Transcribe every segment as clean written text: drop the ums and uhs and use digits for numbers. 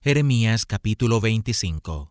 Jeremías capítulo 25.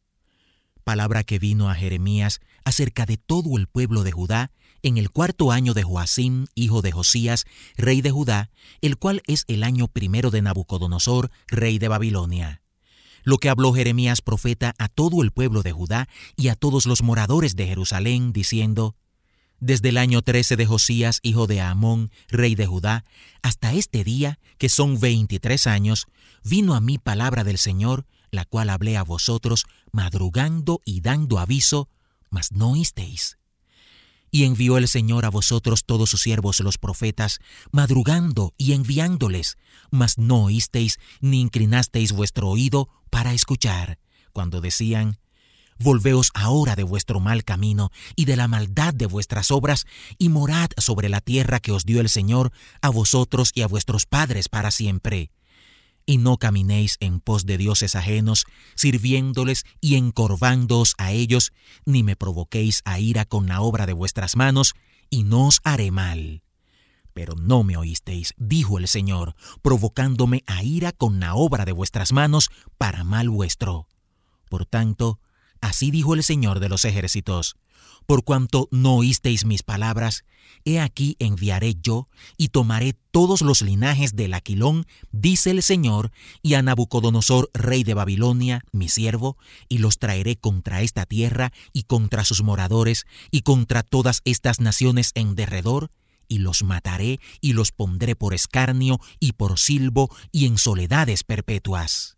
Palabra que vino a Jeremías acerca de todo el pueblo de Judá en el 4º año de Joacim, hijo de Josías, rey de Judá, el cual es el año 1 de Nabucodonosor, rey de Babilonia. Lo que habló Jeremías profeta a todo el pueblo de Judá y a todos los moradores de Jerusalén, diciendo: Desde el año 13 de Josías, hijo de Amón, rey de Judá, hasta este día, que son 23 años, vino a mí palabra del Señor, la cual hablé a vosotros, madrugando y dando aviso, mas no oísteis. Y envió el Señor a vosotros todos sus siervos los profetas, madrugando y enviándoles, mas no oísteis ni inclinasteis vuestro oído para escuchar, cuando decían: Volveos ahora de vuestro mal camino y de la maldad de vuestras obras, y morad sobre la tierra que os dio el Señor a vosotros y a vuestros padres para siempre. Y no caminéis en pos de dioses ajenos, sirviéndoles y encorvándoos a ellos, ni me provoquéis a ira con la obra de vuestras manos, y no os haré mal. Pero no me oísteis, dijo el Señor, provocándome a ira con la obra de vuestras manos para mal vuestro. Por tanto, así dijo el Señor de los ejércitos: Por cuanto no oísteis mis palabras, he aquí enviaré yo, y tomaré todos los linajes del Aquilón, dice el Señor, y a Nabucodonosor, rey de Babilonia, mi siervo, y los traeré contra esta tierra, y contra sus moradores, y contra todas estas naciones en derredor, y los mataré, y los pondré por escarnio, y por silbo, y en soledades perpetuas.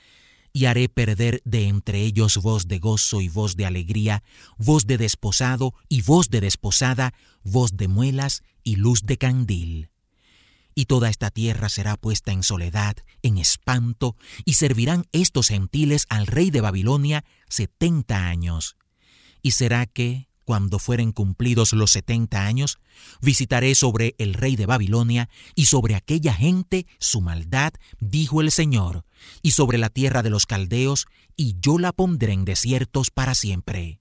Y haré perder de entre ellos voz de gozo y voz de alegría, voz de desposado y voz de desposada, voz de muelas y luz de candil. Y toda esta tierra será puesta en soledad, en espanto, y servirán estos gentiles al rey de Babilonia 70 años. Y será que, cuando fueren cumplidos los 70 años, visitaré sobre el rey de Babilonia y sobre aquella gente su maldad, dijo el Señor, y sobre la tierra de los caldeos, y yo la pondré en desiertos para siempre.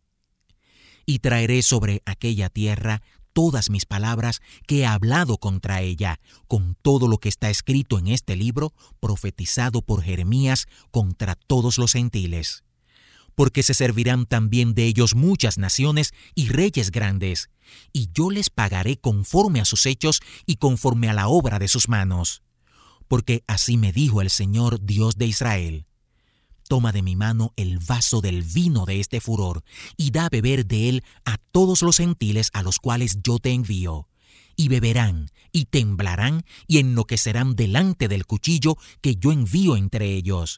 Y traeré sobre aquella tierra todas mis palabras que he hablado contra ella, con todo lo que está escrito en este libro, profetizado por Jeremías contra todos los gentiles. Porque se servirán también de ellos muchas naciones y reyes grandes, y yo les pagaré conforme a sus hechos y conforme a la obra de sus manos. Porque así me dijo el Señor Dios de Israel: Toma de mi mano el vaso del vino de este furor, y da a beber de él a todos los gentiles a los cuales yo te envío. Y beberán, y temblarán, y enloquecerán delante del cuchillo que yo envío entre ellos.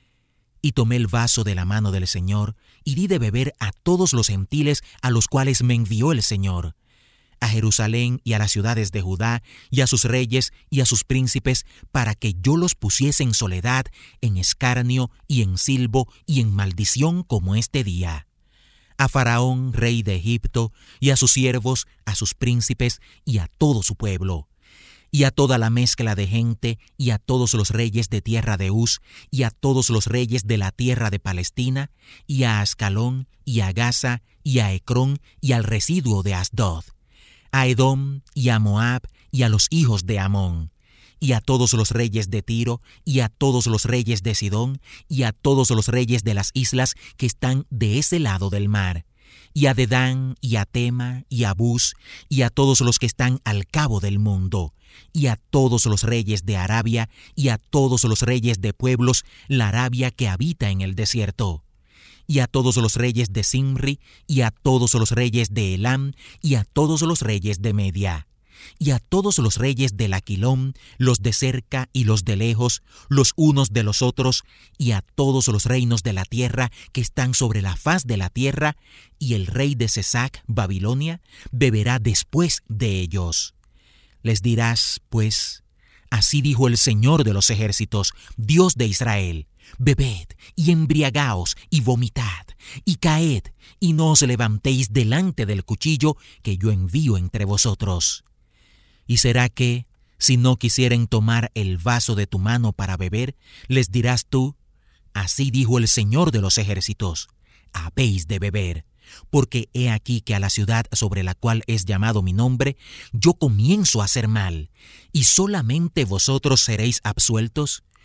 Y tomé el vaso de la mano del Señor, y di de beber a todos los gentiles a los cuales me envió el Señor, a Jerusalén y a las ciudades de Judá, y a sus reyes y a sus príncipes, para que yo los pusiese en soledad, en escarnio y en silbo y en maldición como este día. A Faraón, rey de Egipto, y a sus siervos, a sus príncipes y a todo su pueblo, y a toda la mezcla de gente, y a todos los reyes de tierra de Uz, y a todos los reyes de la tierra de Palestina, y a Ascalón, y a Gaza, y a Ecrón, y al residuo de Asdod, a Edom, y a Moab, y a los hijos de Amón, y a todos los reyes de Tiro, y a todos los reyes de Sidón, y a todos los reyes de las islas que están de ese lado del mar, y a Dedán, y a Tema, y a Bus, y a todos los que están al cabo del mundo, y a todos los reyes de Arabia, y a todos los reyes de pueblos, la Arabia que habita en el desierto, y a todos los reyes de Simri, y a todos los reyes de Elam, y a todos los reyes de Media, y a todos los reyes del Aquilón, los de cerca y los de lejos, los unos de los otros, y a todos los reinos de la tierra que están sobre la faz de la tierra, y el rey de Sesac, Babilonia, beberá después de ellos. Les dirás, pues: Así dijo el Señor de los ejércitos, Dios de Israel: Bebed y embriagaos y vomitad y caed, y no os levantéis delante del cuchillo que yo envío entre vosotros. Y será que, si no quisieren tomar el vaso de tu mano para beber, les dirás tú: Así dijo el Señor de los ejércitos: Habéis de beber, porque he aquí que a la ciudad sobre la cual es llamado mi nombre, yo comienzo a hacer mal, y solamente vosotros seréis absueltos,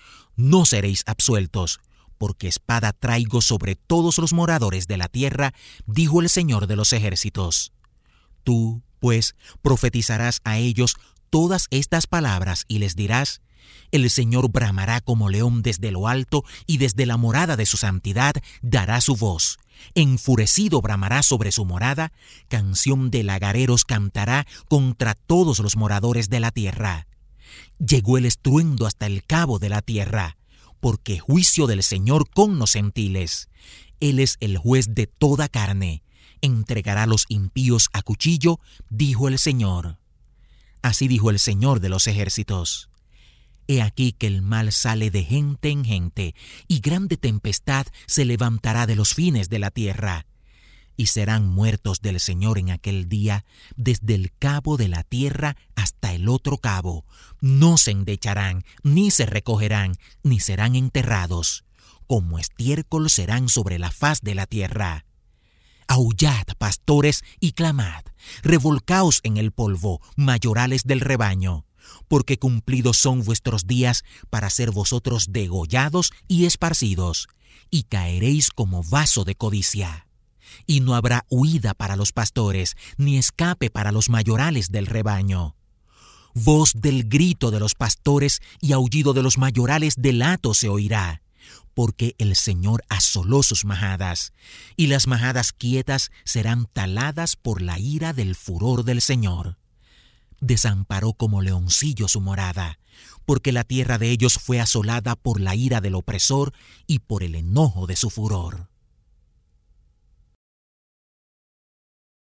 No seréis absueltos, porque espada traigo sobre todos los moradores de la tierra, dijo el Señor de los ejércitos. Tú, pues, profetizarás a ellos todas estas palabras y les dirás: el Señor bramará como león desde lo alto, y desde la morada de su santidad dará su voz. Enfurecido bramará sobre su morada, canción de lagareros cantará contra todos los moradores de la tierra. Llegó el estruendo hasta el cabo de la tierra, porque juicio del Señor con los gentiles. Él es el juez de toda carne. Entregará a los impíos a cuchillo, dijo el Señor. Así dijo el Señor de los ejércitos. He aquí que el mal sale de gente en gente, y grande tempestad se levantará de los fines de la tierra. Y serán muertos del Señor en aquel día, desde el cabo de la tierra hasta el otro cabo. No se endecharán, ni se recogerán, ni serán enterrados. Como estiércol serán sobre la faz de la tierra. Aullad, pastores, y clamad. Revolcaos en el polvo, mayorales del rebaño. Porque cumplidos son vuestros días para ser vosotros degollados y esparcidos, y caeréis como vaso de codicia. Y no habrá huida para los pastores, ni escape para los mayorales del rebaño. Voz del grito de los pastores y aullido de los mayorales del hato se oirá, porque el Señor asoló sus majadas, y las majadas quietas serán taladas por la ira del furor del Señor. Desamparó como leoncillo su morada, porque la tierra de ellos fue asolada por la ira del opresor y por el enojo de su furor.